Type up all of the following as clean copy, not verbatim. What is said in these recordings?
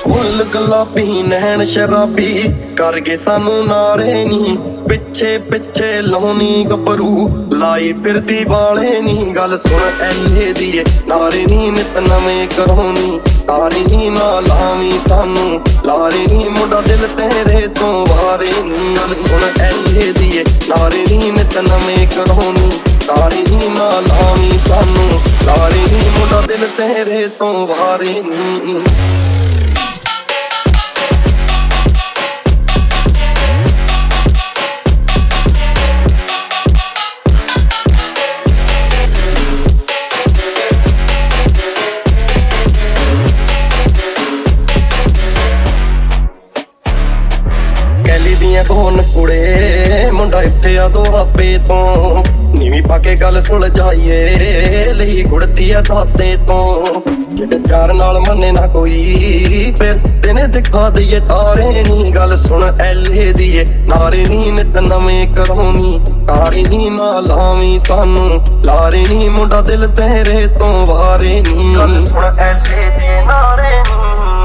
ਮੁੱਲ ਗੁਲਾਬੀ ਨੈਣ ਸ਼ਰਾਬੀ ਕਰ ਗਏ ਸਾਨੂੰ ਨਾਰੇ ਨੀ। ਪਿੱਛੇ ਪਿੱਛੇ ਲਾਉਣੀ ਗੱਭਰੂ ਲਾਈ ਫਿਰਦੀ ਵਾਲੇ ਨੀ। ਗੱਲ ਸੁਣ ਐਲੇ ਦੀ ਏ ਨਾਰੇ ਨੀ ਨਿਤ ਨਵੇਂ ਕਰਾਉਣੀ। ਤਾਰੇ ਨੀ ਨਾ ਲਾਵੀਂ ਸਾਨੂੰ ਲਾਰੇ ਨੀ ਮੁੰਡਾ ਦਿਲ ਤੇਰੇ ਤੋਂ ਵਾਰੇ ਨੀ। ਗੱਲ ਸੁਣ ਐਲੇ ਦੀ ਏ ਨਾਰੇ ਨੀ ਨਿਤ ਨਵੇਂ ਕਰਾਉਣੀ। ਤਾਰੇ ਨੀ ਨਾ ਲਾਵੀਂ ਸਾਨੂੰ ਲਾਰੇ ਨੀ ਮੁੰਡਾ ਦਿਲ ਤੇਰੇ ਤੋਂ ਵਾਰੇ ਨੀ। ਫੋਨ ਕੁੜੇ ਮੁੰਡਾ ਇੱਥੇ ਆ ਦੁਆਬੇ ਤੋਂ। ਨੀਵੀਂ ਪਾ ਕੇ ਗੱਲ ਸੁਲਝਾਈਏ ਲਈ ਗੁੜਤੀ ਆ ਦਾਤੇ ਤੋਂ। ਜਿਹੜੇ ਪਿਆਰ ਨਾਲ ਮੰਨੇ ਨਾ ਕੋਈ ਫਿਰ ਦਿਨੇ ਦਿਖਾ ਦਈਏ ਤਾਰੇ ਨੀ। ਗੱਲ ਸੁਣ ਐਲੇ ਦੀ ਏ ਨਾਰੇ ਨੀ ਨਿਤ ਨਵੇਂ ਕਰਾਉਣੀ। ਤਾਰੇ ਨੀ ਨਾ ਲਾਵੀਂ ਸਾਨੂੰ ਲਾਰੇ ਨੀ ਮੁੰਡਾ ਦਿਲ ਤੇਰੇ ਤੋਂ ਵਾਰੇ ਨੀ। ਗੱਲ ਸੁਣ ਐਲੇ ਦੀ ਨਾਰੇ ਨੀ।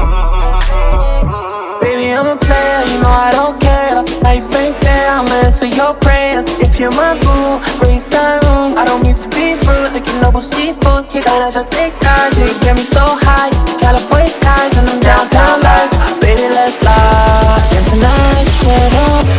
Baby, I'm a player, you know I don't care. Life ain't fair, I'ma answer your prayers. If you're my boo, raise that room. I don't mean to be rude, taking noble seafood. You got eyes, I think eyes, you get me so high. California skies and them downtown lights. Baby, let's fly, and tonight, shut up.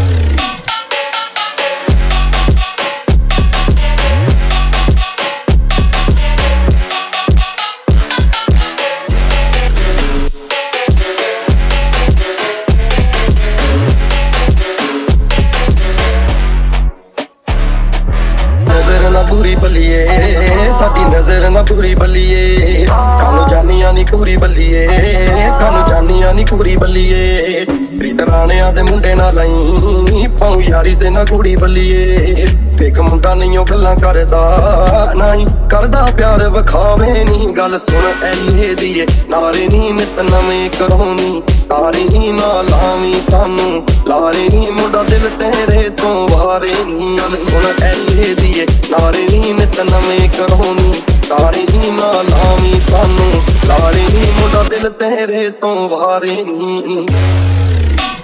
ਪੂਰੀ ਬੱਲੀਏ ਸਾਡੀ ਨਜ਼ਰ ਨਾ ਪੂਰੀ ਬੱਲੀਏ। ਕਾਨੂੰ ਜਾਨੀਆਂ ਨੀ ਪੂਰੀ ਬੱਲੀਏ ਕਾਨੂੰ ਜਾਨੀਆਂ ਨੀ ਪੂਰੀ ਬੱਲੀਏ। ਪ੍ਰੀਤ ਰਾਣਿਆਂ ਦੇ ਮੁੰਡੇ ਨਾਲ ਲਈ ਪਾਉ ਯਾਰੀ ਤੇ ਨਾ ਕੁੜੀ ਬੱਲੀਏ। ਇੱਕ ਮੁੰਡਾ ਨਹੀਂ ਉਹ ਗੱਲਾਂ ਕਰਦਾ ਨਹੀਂ ਕਰਦਾ ਪਿਆਰ ਵਿਖਾਵੇ ਨੀ। ਗੱਲ ਸੁਣ ਐਲੇ ਦੀ ਏ ਨਾਰੇ ਨੀ ਨਿਤ ਨਵੇਂ ਕਰਾਉਣੀ। ਤਾਰੇ ਨੀ ਨਾ ਲਾਵੀਂ ਸਾਨੂੰ ਲਾਰੇ ਨੀ ਮੁੰਡਾ ਦਿਲ ਤੇਰੇ ਤੋਂ ਵਾਰੇ ਨੀ। ਗੱਲ ਸੁਣ ਐਲੇ ਦੀ ਏ ਨਾਰੇ ਨੀ ਨਿਤ ਨਵੇਂ ਕਰਾਉਣੀ। ਤਾਰੇ ਨੀ ਨਾ ਲਾਵੀਂ ਸਾਨੂੰ ਲਾਰੇ ਨੀ ਮੁੰਡਾ ਦਿਲ ਤੇਰੇ ਤੋਂ ਵਾਰੇ ਨੀ।